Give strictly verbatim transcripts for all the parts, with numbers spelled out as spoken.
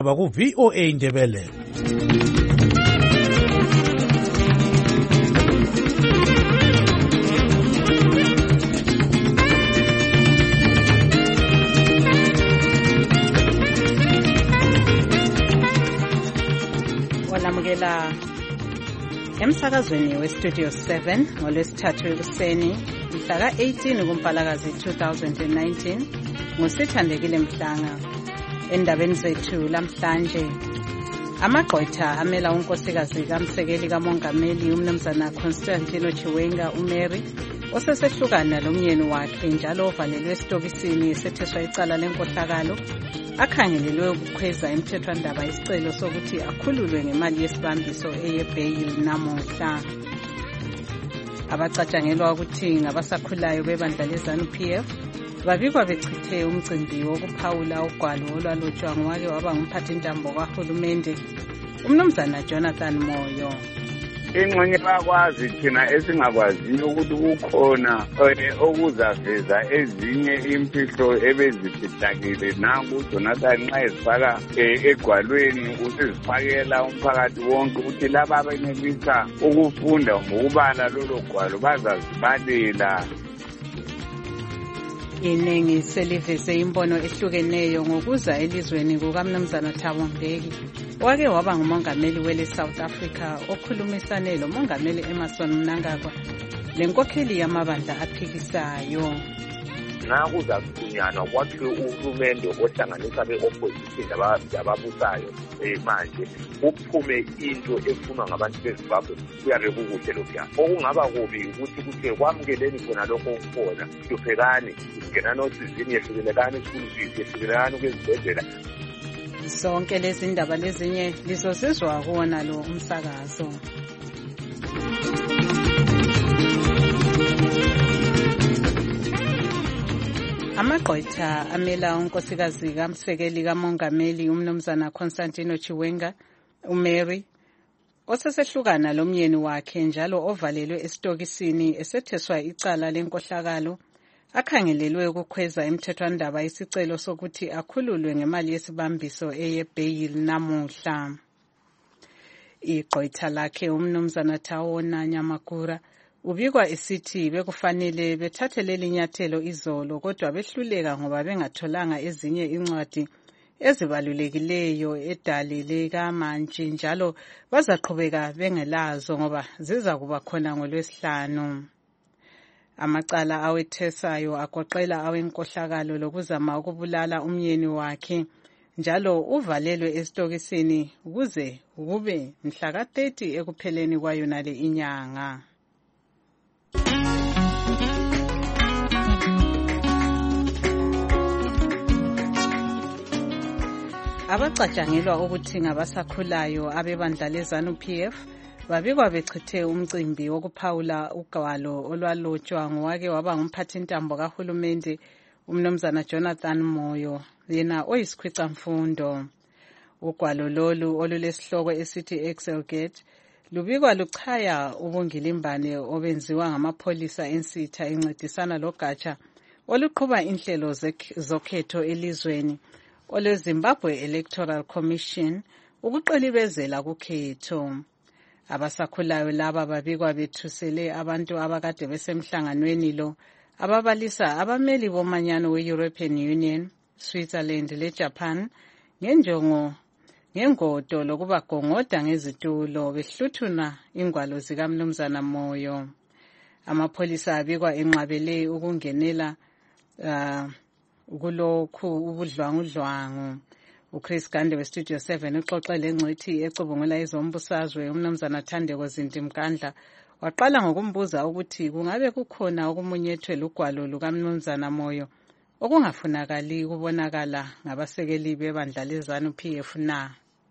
Baku V O A Ndebele. Walamukela emsakazweni westudio seven ngolwesithathu ekuseni mhla ka-eighteen kuMpalakazi two thousand nineteen ngusithandekile Mhlanga. Endabeni zethu lamhlanje, amagqwetha amela unkosikazi kamsekeli kamongameli umnumzana Constantino Chiwenga uMary osesehlukana lomyeni wakhe njalo ovalelwe esitokisini esetheswa icala lenkohlakalo akhangelelwe ukukhweza emthethwandaba isicelo sokuthi akhululwe ngemali yesibambiso eyebheyili namuhla. Abacatshangelwa ukuthi ngabasakhulayo bebandla leZANU-P F babikwa bechithe umcimbi wokuphawula ugwalo olwalotshwa ngowake waba ngumphathintambo kahulumende umnumzana Jonathan Moyo. Ingxenye bakwazi thina esingakwaziyo ukuthi kukhona okuzaveza ezinye imfihlo ebezifihlakile nangu Jonathan nxa ezifaka egwalweni usizifakela umphakathi wonke ukuthi laba abenelisa ukufunda ngokubala lolo gwalo bazazibalela. Iningi seliveze imbono ehlukeneyo ngokuza elizweni kukamnumzana Thabo Mbeki wake waba ngumongameli wele South Africa okhulumisane lo mongameli Emmerson Mnangagwa lenkokheli yamabandla aphikisayo. Nakuza kunyana kwakhe uhulumende ohlanganisa be-opposition lababusayo manje kuphume into efunwa ngabantu beZimbabwe kuyabe kukuhle lokhuya. Okungaba kubi ukuthi kuthiwe kwamukeleni khona lokho okukhona hluphekani singenani osizini yehlulekani esikuluvisi yehlulekani kwezibhedlela. Zonke lezi ndaba lezinye lizozizwa kuwona lo umsakazo. Amagqwetha amela unkosikazi kamsekeli kamongameli umnumzana Constantino Chiwenga uMary osesehlukana lomyeni wakhe njalo ovalelwe esitokisini esetheswa icala lenkohlakalo akhangelelwe ukukhweza emthethwandaba isicelo sokuthi akhululwe ngemali yesibambiso eyebheyili namuhla. Igqwetha lakhe umnumzana Thawona Nyamakura ubikwa esithi bekufanele bethathe leli nyathelo izolo kodwa behluleka ngoba bengatholanga ezinye incwadi ezibalulekileyo edali likamantshi njalo bazaqhubeka bengelazo ngoba ziza kuba khona ngolwesihlanu. Amacala awethesayo agoqela awenkohlakalo lokuzama ukubulala umyeni wakhe njalo uvalelwe esitokisini ukuze kube mhla ka thirty ekupheleni kwayo nale inyanga. Abacatshangelwa ukuthi ngabasakhulayo abebandla leZANU-P F babikwa bechithe umcimbi wokuphawula ugwalo olwalotshwa ngowake waba ngumphathintambo kahulumende umnumzana Jonathan Moyo yena oyisikhwicamfundo. Ugwalo lolu olulesihloko esithi Excelgate lubikwa luchaya ubungilimbane obenziwa ngamapholisa ensitha encedisana logatsha oluqhuba inhlelo zokhetho elizweni ole Zimbabwe Electoral Commission ukuqilibezela kukhetho. Abasakhulayo laba babikwa bethusele abantu abakade besemhlanganweni lo ababalisa abameli bomanyano we-European Union, Switzerland leJapan ngenjongo ngengodo lokubagongoda ngezitulo behluthuna ingwalo zikamnumzana Moyo. Amapholisa abikwa enqabele ukungenela uh, kulokhu ubudlwangudlwangu. uChris Gande westudio seven uxoxe lengcithi ecubungula izombusazwe umnumzana Thandeko Zintimkandla waqala ngokumbuza ukuthi kungabe kukhona okumunyethwe lugwalo lukamnumzana Moyo okungafunakali kubonakala ngabasekeli bebandla leZANU-P F na.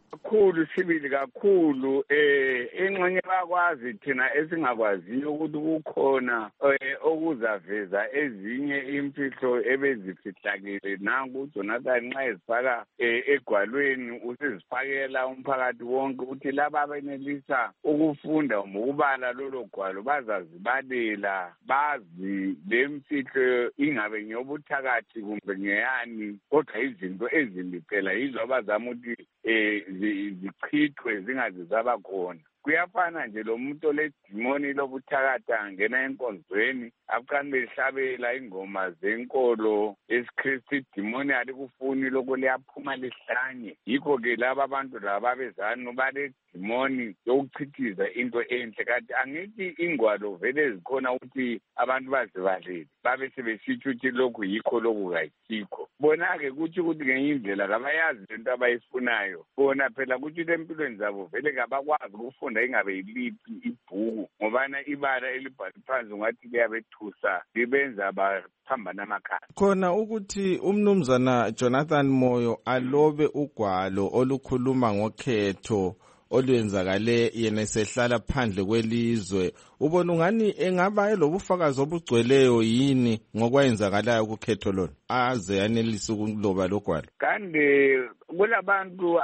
kakhulu sibili kakhulu eh ingxenye bakwazi thina esingakwaziyo ukuthi kukhona okuzaveza ezinye imfihlo ebezifihlakile nanku uJonathan nxa ezifaka egwalweni usizifakela umphakathi wonke ukuthi laba abenelisa ukufunda ngokubala lolo gwalo bazazibalela bazi lemfihlo ingabe nyobuthakathi kumbe ngeyani kodwa izinto ezimbi phela yizo abazama ukuthi eh zichithwe zingaze zaba khona. Kuyafana nje lo muntu oledimoni lobuthakatha angena enkonzweni abuqani behlabela ingoma zenkolo esiKristu idimoni alikufuni lokho liyaphuma lihlanye. Yikho ke laba abantu laba bezana bale dimoni yokuchithiza into enhle kanti angithi ingwalo vele zikhona ukuthi abantu bazibalele babe sebesitsho ukuthi lokhu yikho lokhu kayisikho. Bona-ke kuthi ukuthi ngenye indlela kabayazi lento abayifunayo bona phela kuthi empilweni zabo vele kabakwazi ukufunda ingabe yiliphi ibhuku ngobana ibala elibhalwe phansi ungathi liyabethusa libenza baphambana amakhaya. Khona ukuthi umnumzana Jonathan Moyo alobe ugwalo olukhuluma ngokhetho olwenzakale yena esehlala phandle kwelizwe, ubona ungani engaba elobufakazi obugcweleyo yini ngokwayenzakalayo kukhetho lona aze yanelise ukuloba logwalo? Kanti kulabantu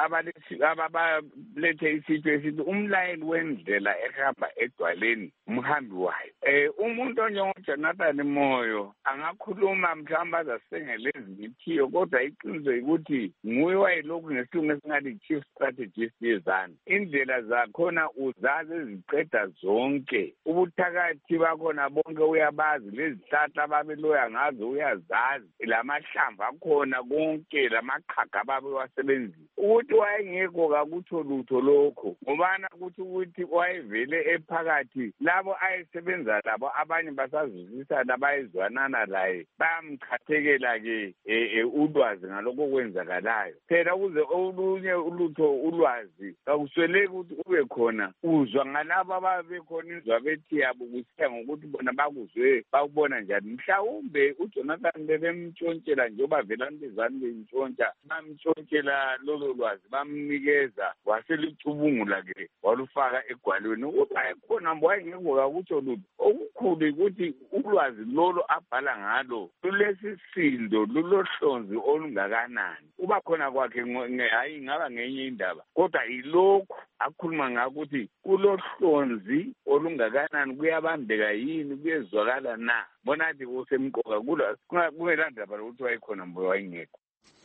abalethe isitho esithi umlayeli wendlela ehamba edwaleni umhambi wayo. Eh umuntu onjengoJonathan Moyo angakhuluma mhlawumbe azasengele ezithiyo kodwa iqiniso ukuthi nguye wayelokhu ngesilungu esingathi chief strategist yezana. Indlela zakhona uzazi eziqeda zonke, ubuthakathi bakhona bonke uyabazi, lezihlahla ababeloya ngazo uyazazi, lamahlamvu akhona konke lamaqhaga ababewasebenzisa. Ukuthi wayengekho kakutsho lutho lokho ngobana kuthi ukuthi wayevele ephakathi labo ayesebenza labo abanye basazuzisa labayezwanana laye bayamchathekela ke ulwazi ngalokho kwenzakalayo. Phela ukuze olunye ulutho ulwazi kakusweleki ukuthi ube khona uzwa ngalabo ababekhona izwa bethi yabo kusiya ngokuthi bona bakuzwe bakubona njani. Mhlawumbe uJonathan bebemtshontshela njengoba vela ntezani bemtshontsha bamtshontshela lolo lwazi bamnikeza waselicubungula ke walufaka egwalweni ukuthi ayekhona mbo wayengekho kakutsho lutho. Okukhulu ukuthi ulwazi lolo abhala ngalo lulesisindo lulohlonzi olungakanani. Uba khona kwakhe hayi ngaba ngenye indaba kodwa ilokhu akhuluma ngakuthi kulohlonzi olungakanani kuyabambeka yini kuyezwakala na. Bona athi kusemqoka kula kungelandaba lokuthi wayekhona mbo wayengekho.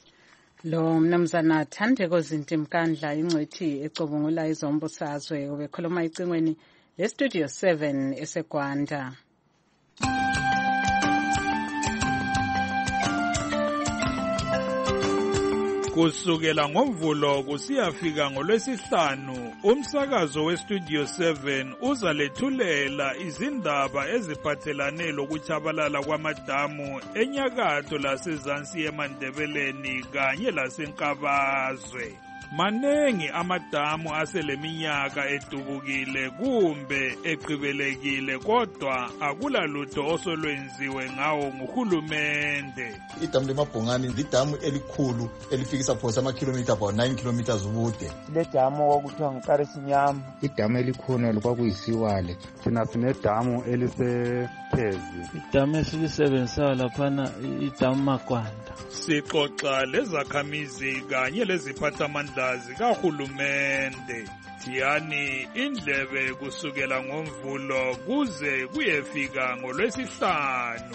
Lo mnumzana Thandeko Zintimkandla ingcwethi ecubungula izombusazwe ubekhuluma icingweni lestudio seven eseGwanda. Kusukela ngoMvulo kusiyafika ngoLwesihlanu umsakazo westudio seven uzalethulela izindaba eziphathelane lokuchabalala kwamadamu enyakatho lasezansi eMandebeleni kanye laseNkabazwe. Manengi amadamu aseleminyaka edubukile kumbe eqhibelekile kodwa akula lutho osolwenziwe ngawo nguhulumende. Idamu leMabhongani lidamu elikhulu elifikisa phosa amakhilomitha about nine kilometers ubude. Le damu okuthiwa nguKarisinyama, idamu elikhona lokwakuyisiwale. Thina sinedamu elisePhezi, idamu esilisebenzisa laphana idamu Magwanda. Sixoxa lezakhamizi kanye leziphathamandla zikahulumende. Thiyani indlebe kusukela ngoMvulo kuze kuyefika ngoLwesihlanu.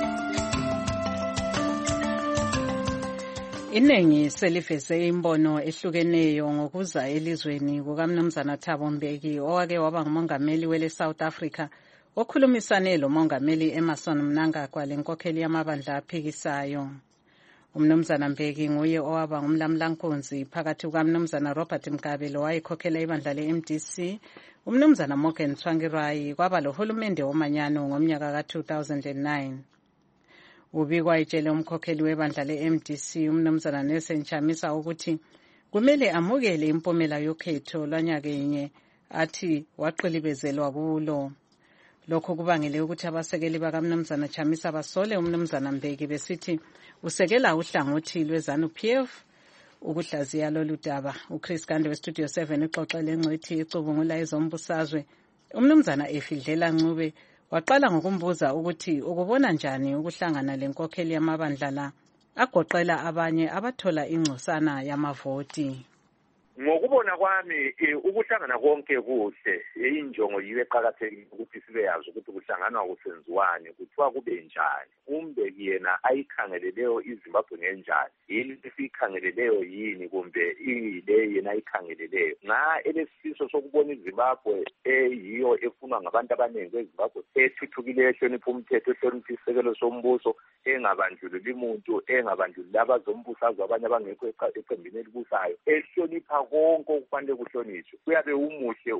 Iningi seliveze imbono ehlukeneyo ngokuza elizweni kukaMnumzana Thabo Mbeki owake waba ngumongameli wele South Africa okhulumisane lo mongameli Emmerson Mnangagwa lenkokheli yamabandla aphikisayo. Umnumzana Mbeki nguye owaba ngumlamlankunzi phakathi kukaMnumzana Robert Mugabe lo wayekhokhela ibandla le-M D C, umnumzana Morgan Tsvangirai kwaba lohulumende womanyano ngomnyaka ka two thousand nine. Ubikwa itshele umkhokheli webandla le-M D C umnumzana Nelson Chamisa ukuthi kumele amukele impumela yokhetho lwanyakenye athi waqilibezelwa kulo. Lokho kubangele ukuthi abasekeli bakaMnumzana Chamisa basole umnumzana Mbeki besithi usekela uhlangothi lweZANU-P F ukuhlaziya lolu daba. uChris Gande westudio seven uxoxele ngcwethi ecubungula ezombusazwe umnumzana Efidlela Ncube waqala ngokumbuza ukuthi ukubona njani ukuhlangana lenkokheli yamabandla la agoqela abanye abathola ingcosana yamavoti. Ngokubona kwami ukuhlangana konke kuhle injongo yiwe eqhakathekile ukuthi sibe yazi ukuthi kuhlanganwa kusenziwani kuthiwa kube njani kumbe yena ayikhangeleleyo iZimbabwe ngenjani yini esikhangeleleyo yini kumbe ile yena ayikhangeleleyo nxa elesifiso sokubona iZimbabwe eyiyo efunwa ngabantu abaningi kweZimbabwe ethuthukileyo ehlonipha umthetho ehlonipha isisekelo sombuso engabandlululi umuntu engabandlululi abazombusazwe abanye abangekho eqembini elibusayo ehlonipha konke okufanele kuhlonishwe kuyabe umuhle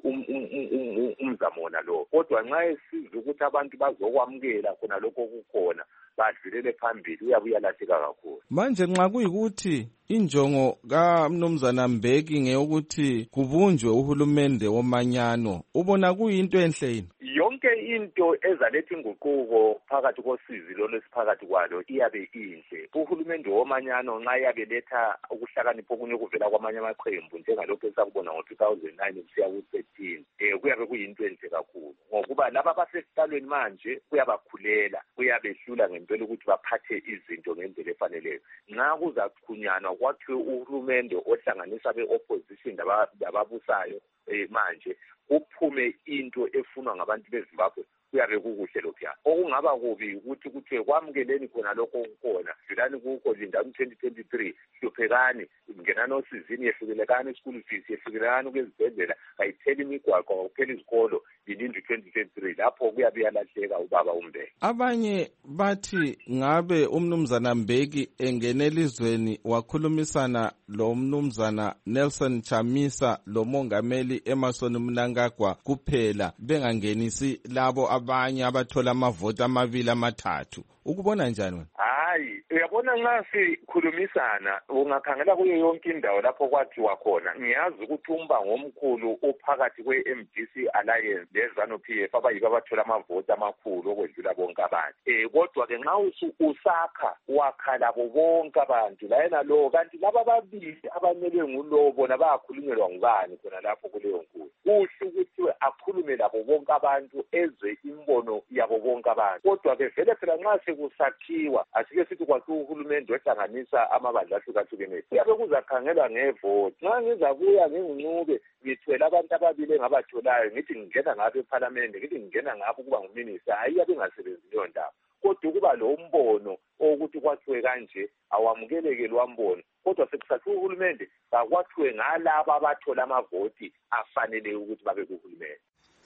umzamo wona lo kodwa nxa esiza ukuthi abantu bazokwamukela khona lokho okukhona badlulele phambili uyabe uyalahleka kakhulu. Manje nxa kuyikuthi injongo kaMnumzana Mbeki ngeyokuthi kubunjwe uhulumende womanyano ubona kuyinto enhle yini? Yonke into ezaletha inguquko phakathi kosizi lolesiphakathi kwalo iyabe inhle. Uhulumende womanyano nxa yabe letha ukuhlakanipha okunye kuvela kwamanye amaqembu njengalokho esakubona ngo two thousand nine kusiya ku thirteen eh kuyabe kuyinto enhle kakhulu ngokuba laba abasesitalweni manje kuyabakhulela kuyabehlula ngempela ukuthi baphathe izinto ngendlela efaneleyo. Nxa kuzakhunyanwa kwakhiwe uhulumende ohlanganisa be-opposition lababusayo eh manje kuphume into efunwa ngabantu beZimbabwe kuyabe kukuhle lokho. Okungaba kubi ukuthi kuthiwe kwamukeleni khona lokho okukhona dlulani kukho lindani twenty twenty-three hluphekani ngenani osizini yehlulekani school fees yehlulekani kwezibhedlela kayitheli imigwaqo kuphela izikolo lilindi twenty twenty-three lapho kuyabe yalahleka ubaba uMbeki. Abanye bathi ngabe umnumzana Mbeki engenelizweni wakhulumisana lo mnumzana Nelson Chamisa lo mongameli Emmerson Mnangagwa kuphela bengangenisi labo abanye abathola amavoti amabili amathathu. Ukubona njani wena? Hayi, uyabona nxa sikhulumisana ungakhangela kuyo yonke indawo lapho kwathiwa khona. Ngiyazi ukuthi umbango omkhulu ophakathi kwe-M D C Alliance leZANU P F abayibo abathola amavoti amakhulu okwedlula bonke abantu. Eh kodwa ke nxa usakha wakha labo bonke abantu la yena lo kanti laba babili abanele ngulo bona bayakhulunyelwa ngubani khona lapho kuleyo nkulu. Kuhle ukuthi akhulume labo bonke abantu ezwe imbono yabo bonke abantu. Kodwa ke vele phela nxa sekusakhiwa asike sithi kwakho uhulumende ohlanganisa amabandla ahlukahlukeneyo kuyabe kuzakhangelwa ngevoti. Nxa ngizakuya nginguNcube ngithwele abantu ababili engabatholayo ngithi ngingena ngapha eParliament ngithi ngingena ngapha kuba nguminister ayiyabe ingasebenzi leyo ndaba. Kodwa kuba lo mbono ukuthi kwathiwe kanje awamukeleke lo mbono kodwa sekusakhiwa uhulumende bakwathiwe ngalabo abathola amavoti afanele ukuthi babe kuhulumende.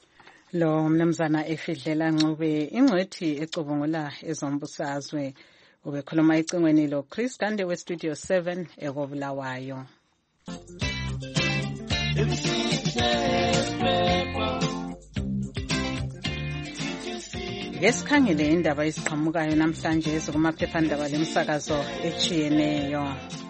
Lo mnumzana Efidlela Ncube ingcwethi ecubungula ezombusazwe ubekhuluma icingweni lo Chris Gande westudio seven ekobulawayo. Ngesikhangele indaba eziqhamukayo namhlanje kumaphephandaba lemsakazo echiyeneyo.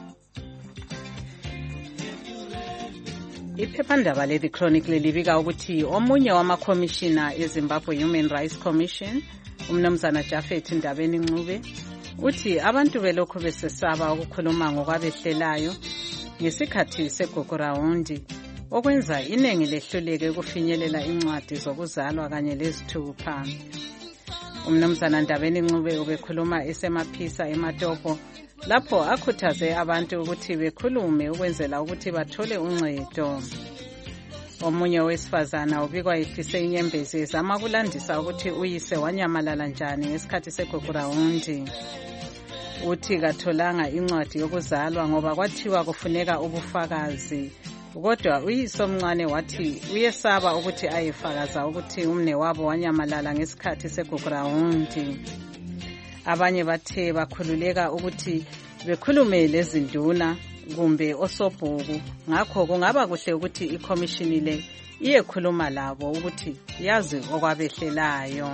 Iphephandaba le The Chronicle libika ukuthi omunye wamakhomishina eZimbabwe Human Rights Commission umnumzana Japhet Ndabeni Ncube uthi abantu belokhu besesaba ukukhuluma ngokwabehlelayo ngesikhathi segugurawundi okwenza inengi lehluleke ukufinyelela incwadi zokuzalwa kanye lezithupha. Umnumzana Ndabeni Ncube ubekhuluma esemaphisa eMatopo lapho akhuthaze abantu ukuthi bekhulume ukwenzela ukuthi bathole uncedo. Omunye wesifazana ubikwa ehlise inyembezi ezama kulandisa ukuthi uyise wanyamalala njani ngesikhathi segugurawundi. Uthi katholanga incwadi yokuzalwa ngoba kwathiwa kufuneka ubufakazi. Kodwa uyise omncane wathi uyesaba ukuthi ayefakaza ukuthi umne wabo wanyamalala ngesikhathi segugurawundi. Abanye bathe bakhululeka ukuthi bekhulume lezinduna kumbe osobhuku ngakho kungaba kuhle ukuthi ikhomishini le iyekhuluma labo ukuthi yazi okwabehlelayo.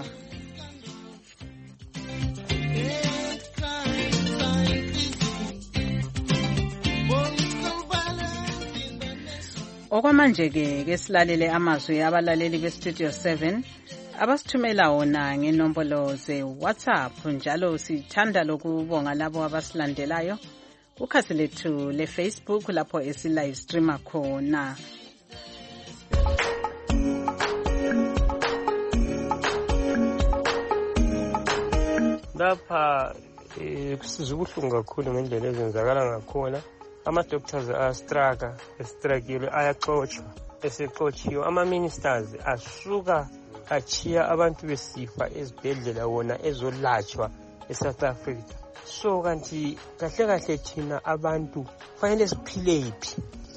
Okwamanje ke kesilalele amazwi abalaleli bestudio seven abasithumela wona ngenombolo ze WhatsApp njalo sithanda lokubonga labo abasilandelayo ukhasi lethu le-Facebook lapho esi-live streama khona. Lapha kusizwa ubuhlungu kakhulu ngendlela ezenzakala ngakhona. Ama-doctors ayastraka, estrakile, ayaxotshwa, esexotshiwe. Ama-ministers asuka achiya abantu besifa ezibhedlela wona ezolatshwa e-South Africa. So kanti kahle kahle thina abantu fanele siphilephi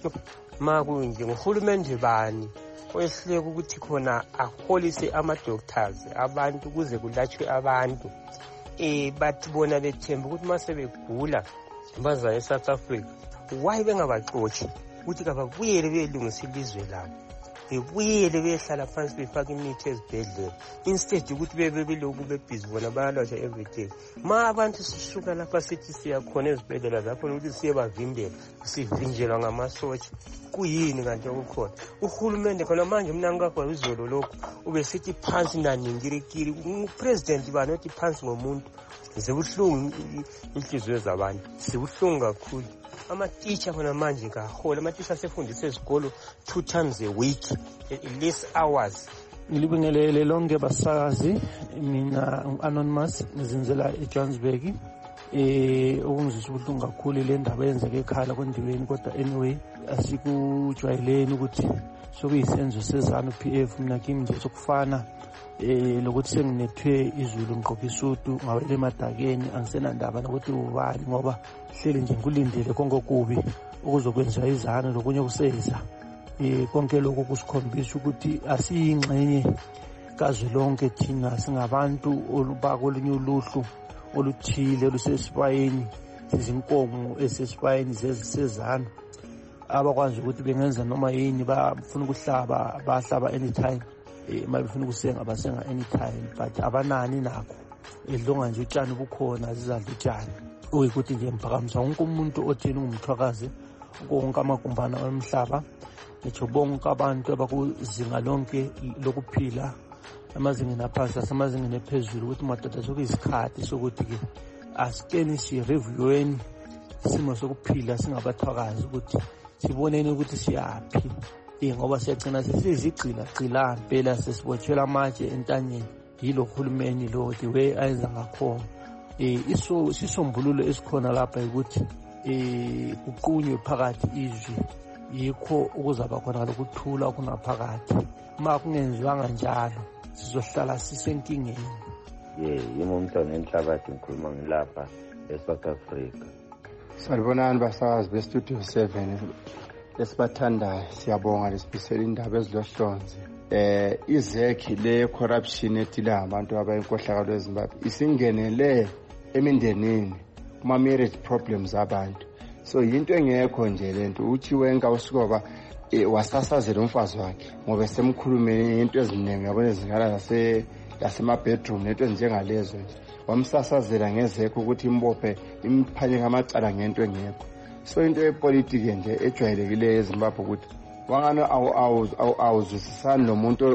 ma kunje nguhulumende bani oyehluleka ukuthi khona aholise ama-doctors abantu kuze kulatshwe abantu eh bathi bona bethemba ukuthi mase begula baza e-South Africa. Why bengabaxoshi ukuthi kababuyele belungisa ilizwe labo, bebuyele behlala phansi befaka imithi ezibhedlela instead ukuthi bebe beloku bebhizi bona bayalatshwa everyday. Ma abantu sisuka lapha sithi siyakhona ezibhedlela zakho ukuthi siye bavimbela sivinjelwa ngamasotsha. Kuyini kanti okukhona? Uhulumende khona manje mina ngakho izolo lokho ubesithi phansi naningirikiri upresident banothi phansi ngomuntu zebuhlungu inhliziyo zabantu sibuhlungu kakhulu. Ama-teacher khona manje kahola, ama-teacher asefundisa ezikolo two times a week, less hours. Ngilibingelele lonke basakazi, mina Anonymous ngizinzela eJohannesburg. Eh okungizwisa ubuhlungu kakhulu le ndaba yenzeke eKhala kwendiweni, kodwa anyway asikujwayeleni ukuthi sokuyisenzo sezanu P F mina kimi nje sokufana eh lokuthi senginethwe izulu ngqoka isudu ngawele emadakeni, angisenandaba nokuthi ubani ngoba hleli nje ngulindele konke okubi ukuzokwenza izana lokunye kuseza. Eh konke lokho kusikhombisa ukuthi asiyingxenye kazwe lonke thina singabantu olubakolunye uluhlu oluthile olusesipayeni, izinkomo esesipayeni zezizana abakwazi ukuthi bengenza noma yini, bafuna ukuhlaba bahlaba anytime, eh mabefuna ukusenga basenga anytime, but abanani nakho edlonga nje utshani bukhona zizadla utshani. Uyikuthi nje mphakamisa wonke umuntu othini ngumthwakazi konke amagumbana omhlaba, ngisho bonke abantu abakuzinga lonke lokuphila, amazingeni aphansi asemazingeni ephezulu, ukuthi madoda sokuyisikhathi sokuthi ke asikeni sireviewini isimo sokuphila singabathwakazi ukuthi siboneni ukuthi siyaphi. Eh ngoba siyagcina sesizigcila gcila phela sesibotshela amatshe entanyeni yilo hulumeni lo the way ayenza ngakhona. Eh iso sisombululo esikhona lapha ukuthi eh kuqunywe phakathi izwi, yikho ukuzaba khona lokuthula okunaphakathi. Uma kungenziwanga njalo sizohlala sisenkingeni. Yeah, yimomntwana enhlabathi ngikhuluma ngilapha eSouth Africa. Salibonani basazi bestudio seven esibathandayo, siyabonga lesibisela indaba ezilohlonzi. Eh izekhi le corruption etila abantu abayinkohlakalo eZimbabwe isingenele emindenini kuma marriage problems abantu. So into engekho nje lento uthi wenka usukoba wasasazela umfazi wakhe ngoba semkhulumeni into eziningi yabona ezingala lase lasema bedroom nento njengalezo nje, wamsasazela ngezekho ukuthi imbophe imphanye ngamacala ngento engekho. So into yepolitiki nje ejwayelekileyo eZimbabwe ukuthi wangana awuzwisisani nomuntu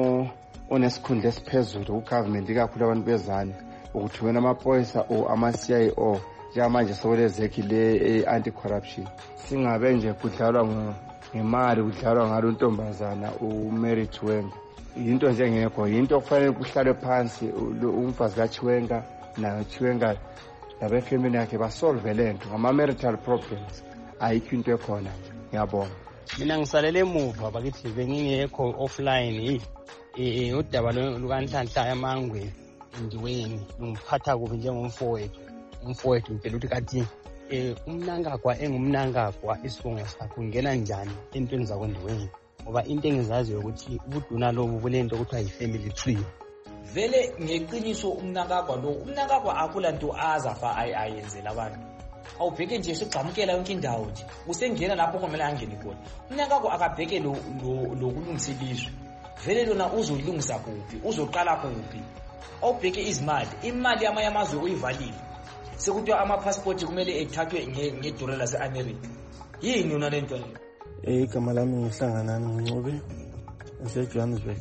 onesikhundla esiphezulu ku-government, ikakhulu abantu bezane, ukuthi wena amaphoyisa o ama-C I O njengamanje sokulezekhi le anti-corruption singabe nje kudlalwa ngemali, kudlalwa ngalo ntombazana uMary Chiwenga. Into nje engekho, into okufanele kuhlale phansi umfazi kaChiwenga nayo Chiwenga labefamily yakhe basolve lento ngama-marital problems. Ayikho into ekhona nje. Ngiyabonga. Mina ngisalele emuva bakithi bengingekho offline. Eh udaba lukanhlanhla emangweni indiweni ngiphatha kubi njengomfowethu. Umfowethu ngitshela ukuthi kathi eh umnangagwa engumnangagwa isibongo sakho ngena njani entweni zakwendiweni, ngoba into engizaziyo ukuthi ubuduna lobu bulento kuthiwa yi-family tree. Vele ngeqiniso umnangagwa lo umnangagwa akula nto azafa ayenzela abantu. Awubheke nje sigxamukela yonke indawo nje usengena lapho kumele angene khona. Umnangagwa akabheke lo lokulungisa ilizwe. Vele lona uzolungisa kuphi, uzoqala kuphi? Awubheke izimali, imali yamayamazwe uyivalile. Sekuthiwa ama-passport kumele ethathwe ngedora lase-America. Yini yona lento le? Eh igama lami ngihlanganani Ngcobe eseJohannesburg.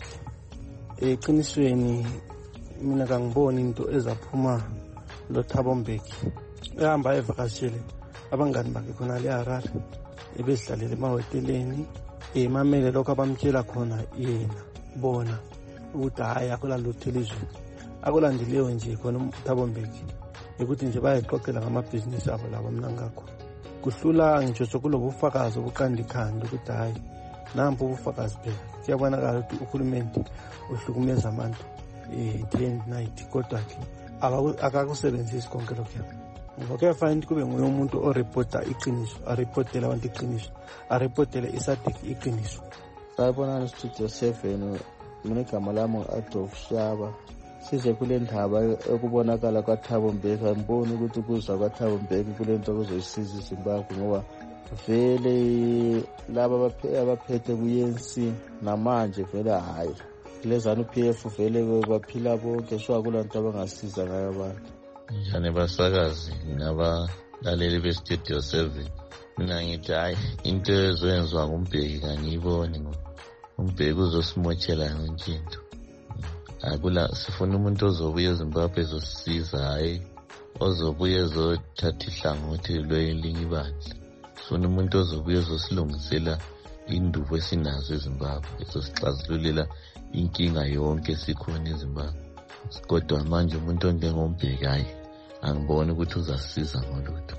Eqinisweni mina kangiboni into ezaphuma lo Thabo Mbeki ehamba evakashile abangani bakhe khona le Harare ebezidlalela emahoteleni emamele lokho abamtshela khona yena bona ukuthi hayi akulalutho elizweni akulandileyo nje khona uThabo Mbeki ukuthi nje bayaqoqela ngamabhizinisi abo labo mnangakho kuhlula ngitsho sokulobu ufakazi obuqanda ikhanda ukuthi hayi nampo ubufakazi phela kuyabonakala ukuthi uhulumende uhlukumeza abantu eh day and night kodwa ke akakusebenzisi konke lokho ngoba kuyafanele kube nguye umuntu oreporta iqiniso areportela abantu iqiniso areportele isadik iqiniso. Sayibona Studio seven mina igama lami Adolf Shaba size kule ndaba ekubonakala kwaThabo Mbeki ngibona ukuthi kuza kwaThabo Mbeki kule nto kuzoyisiza iZimbabwe ngoba vele laba abaphethe ku-U N C namanje vele hayi lezana u-P F vele baphila bonke so akulanto abangasiza ngayo abantu. Njani basakazi nabalaleli be-Studio seven mina ngithi hayi into ezoyenziwa nguMbeki kangiyiboni ngoba uMbeki uzosimothela yonke into. Akula sifuna umuntu ozobuya eZimbabwe ezosisiza hayi ozobuya ezothatha ihlangothi lwelinye ibandla. Sifuna umuntu ozobuya ezosilungisela indubo esinazo eZimbabwe ezosixazululela inkinga yonke esikhona eZimbabwe. Kodwa manje umuntu onjengoMbeki hayi angiboni ukuthi uzasisiza ngolutho.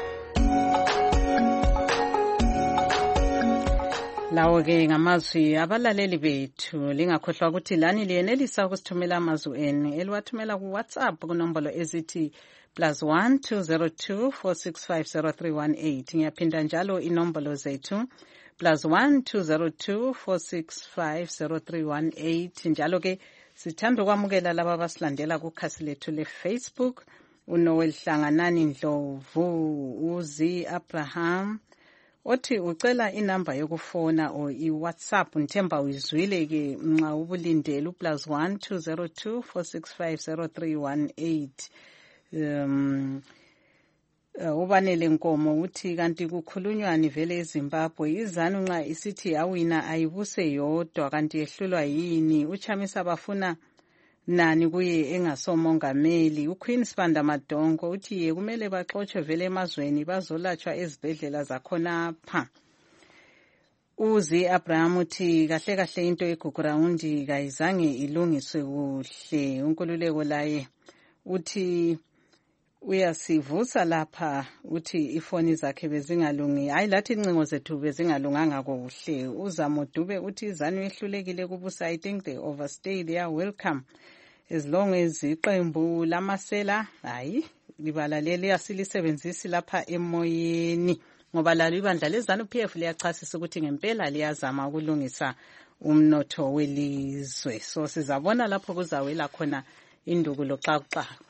Lawo-ke ngamazwi abalaleli bethu lingakhohlwa ukuthi lani liyenelisa ukusithumela amazwi enu eliwathumela ku-WhatsApp kunombolo ezithi plus one two zero two four six five zero three one eight. Ngiyaphinda njalo inombolo zethu plus one two zero two four six five zero three one eight. Njalo-ke sithanda ukwamukela laba abasilandela kukhasi lethu le-Facebook uNoel Hlanganani Ndlovu, Uzi Abraham othi ucela inamba yokufona o i-WhatsApp nithemba uyizwile ke nxa ubulindele plus one two zero two four six five zero three one eight. um uh, ubanele Nkomo uthi kanti kukhulunywani vele eZimbabwe izanu nxa isithi awina ayibuse yodwa kanti yehlulwa yini uChamisa bafuna nani kuye engasomongameli. uQueen Sibanda Madongo uthi ye kumele baxoxwe vele emazweni bazolatshwa ezibhedlela zakhonapha. Uzi Abraham uthi kahle kahle into eGugurawundi kayizange ilungiswe kuhle. uNkululeko laye uthi uyasivusa lapha uthi ifoni zakhe bezingalungi hayi lathi incingo zethu bezingalunganga kuhle. uZamo Dube uthi izanu ehlulekile kubusa I think they overstay their welcome as long as iqembu lamasela hayi libala leli asilisebenzisi lapha emoyeni ngoba lalo ibandla lezanu P F liyachasisa ukuthi ngempela liyazama ukulungisa umnotho welizwe. So sizabona lapho kuzawela khona induku loxaxaxa.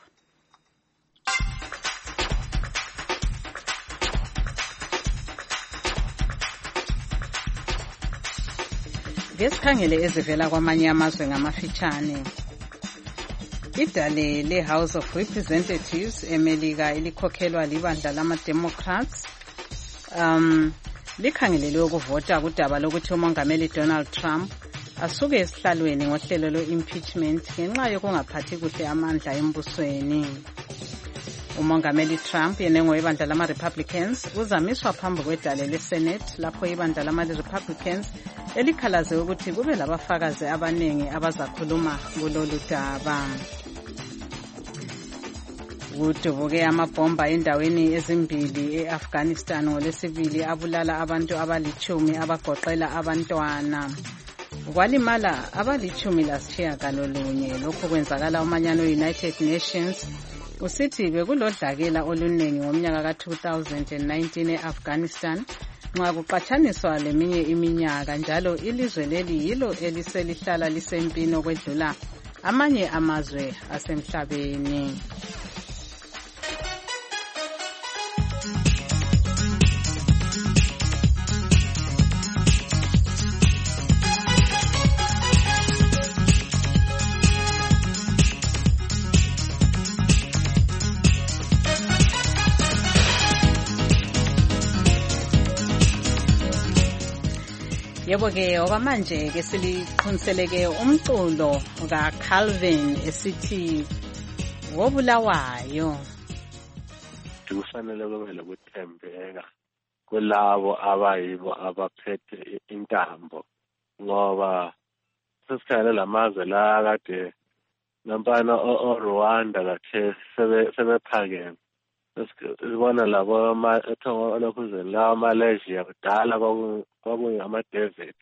Ngesikhangele ezivela kwamanye amazwe ngamafitshane. Idale le-House of Representatives eMelika elikhokhelwa libandla lama-Democrats um likhangelelwe ukuvota kudaba lokuthi umongameli Donald Trump asuke esihlalweni ngohlelo lwe-impeachment ngenxa yokungaphathi kuhle amandla embusweni. Umongameli Trump yenengo ibandla lama-Republicans uzamiswa phambi kwedale le-Senate lapho ibandla lama-Republicans elikhalaze ukuthi kube labafakazi abaningi abazakhuluma kulolu daba. Kudubuke amabhomba endaweni ezimbili e-Afghanistan ngolesibili abulala abantu abalichumi abagoqela abantwana. Kwalimala abalichumi lasitshiyagalolunye. Lokhu kwenzakala umanyano United Nations usithi bekulodlakela oluningi ngomnyaka ka two thousand nineteen e-Afghanistan nxa kuqathaniswa leminye iminyaka njalo ilizwe leli yilo eliselihlala lisempini okwedlula amanye amazwe asemhlabeni. Yebo ke okwamanje ke siliqhuniseleke umculo kaCalvin esithi wobulawayo. kufanele kube lokuthembeka kulabo abayibo abaphethe intambo ngoba sesikhangele lamazwe la kade nampana o-Rwanda lakhe sebephakeme sibona labo ethongolokuzeni lawa Malaysia kudala kwakungama-desert.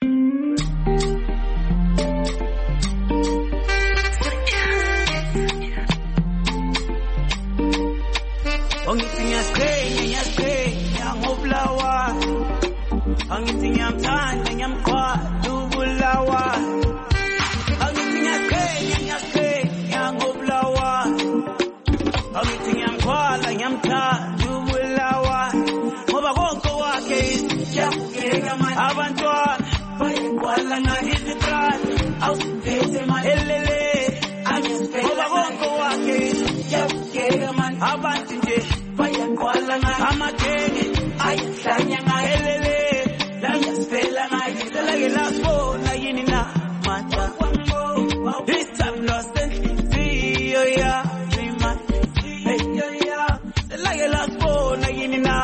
Angithi ngiyasiqhenya ngiyasiqhenya ngobulawa angithi ngiyamthanda ngiyamqhwala ubulawa angithi ngiyasiqhenya ngiyasiqhenya ngobulawa angithi ngiyamqhwala ngiyamthanda ubulawa ngoba konke wakhe isijabukeka manje abantwana bayiqwala ngahizitrani awusiphethe mahelele ngoba konke wakhe isijabukeka manje abantu nje bayakwala ngamakenge ayihlanya ngahelele la ngiyasifela ngayisela ke lasona yini na mata this time lost enhliziyo yami yo ya la ke lasona yini na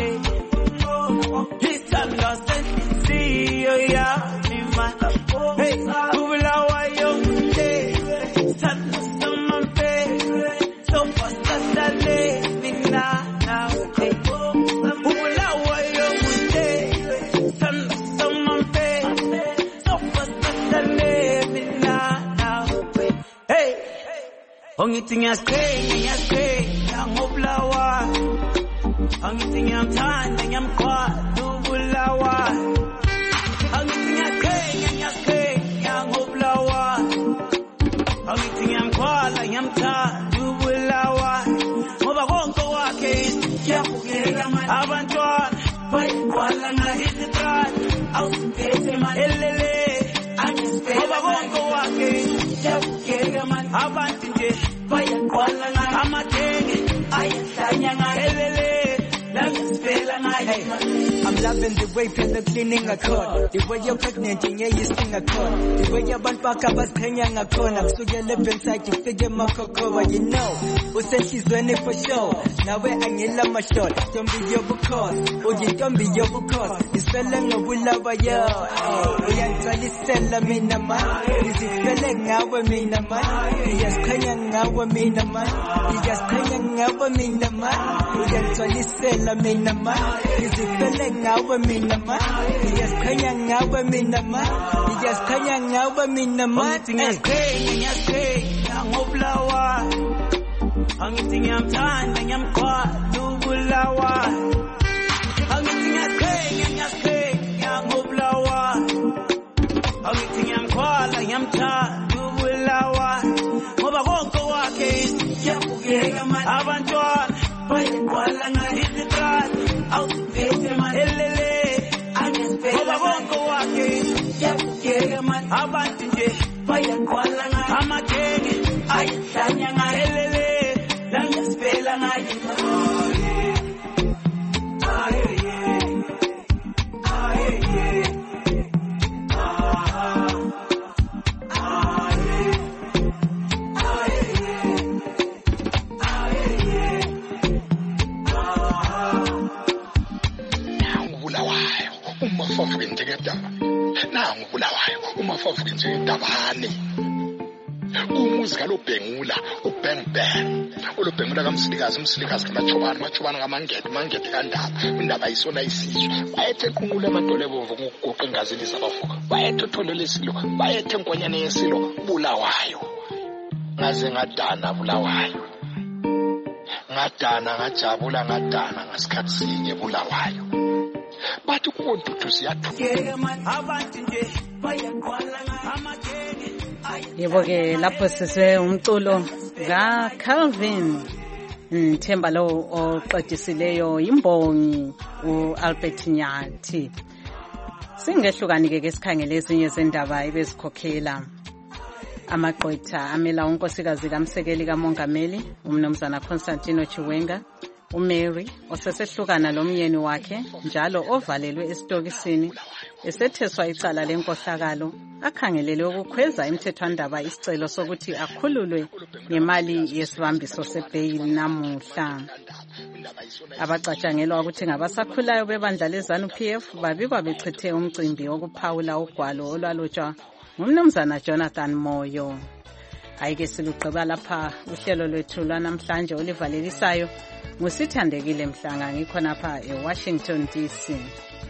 this time lost enhliziyo yami mata hey kubulawa yonke sana sama pe so fast dale Angithi ngiyasiqhenya ngiyasiqhenya ngobulawa angithi ngiyamthanda ngiyamqhwala ubulawa angithi ngiyasiqhenya ngiyasiqhenya ngobulawa angithi ngiyamqhwala ngiyamthanda ubulawa ngoba konke wakhe isijabukeka manje abantwana bayiqwala ngahizitrani awusiphethe mahelele ngoba konke wakhe isijabukeka manje abantu nje bayakwala ngamakenge ayihlanya ngahelele la ngisifela ngayo. I'm loving the way phela cleaning accord the way you're pregnant yeah you sing accord the way abantu bakha basiqhenya ngakhona kusukela ebenside ufike emakhokhoba you know usenhlizweni for sure nawe angela mashot don't be your because uyintombi yobukhosi isifele ngobulawa yo uyangicalisela mina man izifele ngawe mina man iyasiqhenya ngawe mina man iyasiqhenya ngawe mina man uyangicalisela mina man izifele ngawe mina man iyasiqhenya ngawe mina man iyasiqhenya ngawe mina man ngiyasiqhenya ngiyasiqhenya ngobulawa angithi ngiyamthanda ngiyamqhwala ubulawa angithi ngiyasiqhenya ngiyasiqhenya ngobulawa angithi ngiyamqhwala ngiyamthanda ubulawa ngoba konke wakhe isijabukeka manje abantwana bayiqwala ngahizitrani awusiphethe mahelele ngoba konke wakhe isijabukeka manje abantu nje bayakwala ngamakenge ayihlanya ngahelele la ngiyasifela ngayo. Nangu bulawayo umafavu njengendabane umuzi kalobhengula ubang bang olobhengula kamsilikazi umsilikazi kamachobana machobana kamangete mangete kandaba indaba isona isizwe bayethe kunqula amadole bomvu ngokugoqa ingazini zabafu bayethe thondo lesilo bayethe nkonyane yesilo bulawayo ngaze ngadana bulawayo ngadana ngajabula ngadana ngasikhathi sinye bulawayo bathi kubontuthu siyathuka abantu nje bayakwala ngamakenge. Yebo ke lapho sise umculo ka Calvin Themba lo oqedisileyo imbongi uAlbert Nyathi. Singehlukani ke sikhangele ezinye zendaba ebezikhokhela amaqotha amela unkosikazi kaMsekeli kaMongameli umnumzana Constantino Chiwenga uMary osesehlukana lomyeni wakhe njalo ovalelwe esitokisini esetheswa icala lenkohlakalo akhangelele ukukhweza imthethwandaba isicelo sokuthi akhululwe ngemali yesibambiso sebail namuhla. Abacatshangelwa ukuthi ngabasakhulayo bebandla leZANU P F babikwa bechithe umcimbi wokuphawula ugwalo olwalotshwa ngumnumzana Jonathan Moyo. Ayike silugqiba lapha uhlelo lwethu lwanamhlanje olivalelisayo. Ngusithandekile Mhlanga ngikhona lapha eWashington D C.